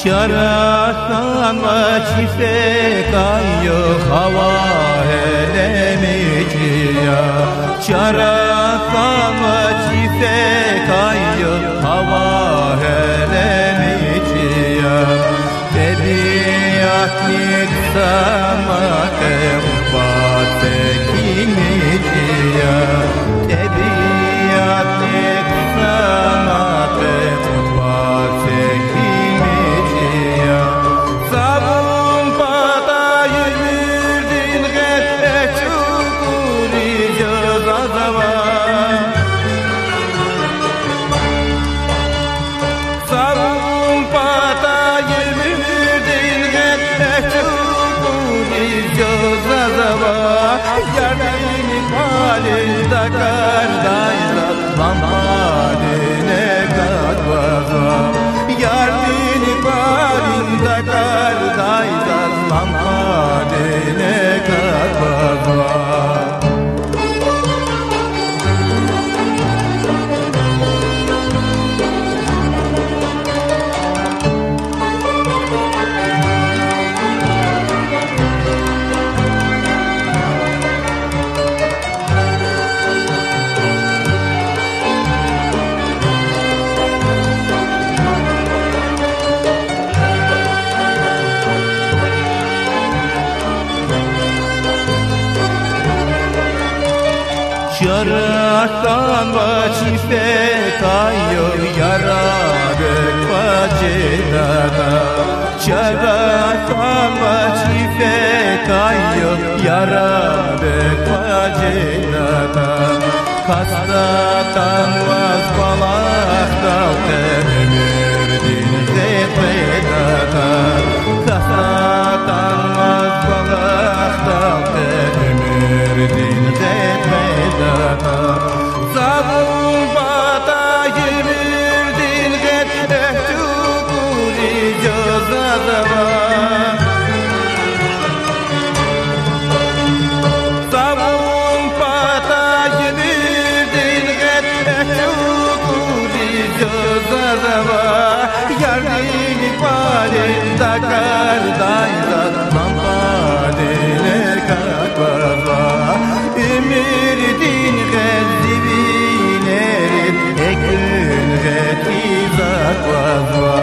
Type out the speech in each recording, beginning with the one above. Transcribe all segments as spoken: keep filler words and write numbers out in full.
Şaratan ve çifte kayıyor hava elemeciya. Şaratan ve çifte kayıyor hava elemeciya. Tabiat nitsama kembat tekimeciya. Tabiat nitsama kembat tekimeciya. Sabun patayı verdin gette çukuri cazava. Sabun patayı verdin gette çukuri cazava. Yardini palinde kardayza lambaline kadvaza. Yardini palinde kardayza lambaline kadvaza. Şaratan ve çifte kayıyor yaradık bacılara. Şaratan ve çifte kayıyor yaradık bacılara. Kastatan vazbalaktan emirdin zeytledata. Kastatan vazbalaktan emirdin zeytledata. Sabun patayı verdin gette çukuri cazava. Sabun patayı verdin gette çukuri cazava. Yardini palinde kardayza lambaline kadvaza. Ümirdin gazzibinerin ekün gatizat vazva.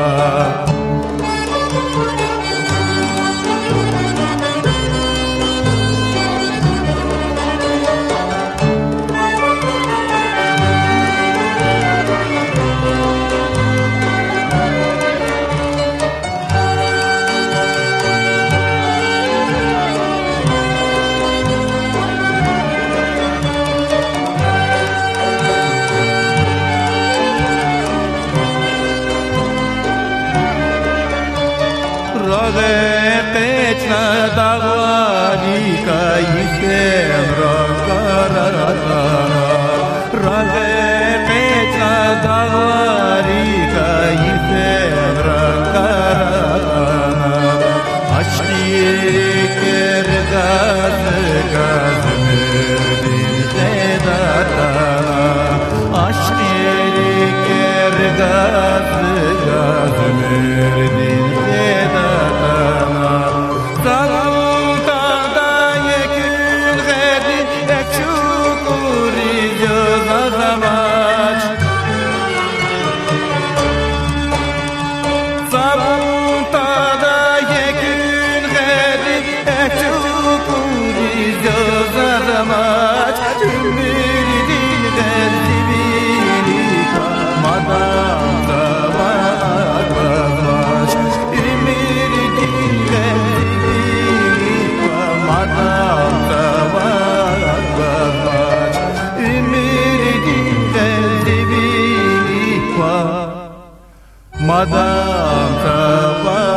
Rağeqetna dağvari kayifem rağarata. Rağeqetna dağvari kayifem rağarata. Aşkir gazı gazmırdin zedatana. Aşkir gazı gazmırdin zedatana. Saltada yekün gedi ekşukuri cazavaç. Saltada yekün gedi ekşukuri cazavaç. Ümirdin gazibini kamadan zavat vazvaç. Ümirdin gazibini kamadan zavat vazvaç. Ümirdin gazibini kamadan zavat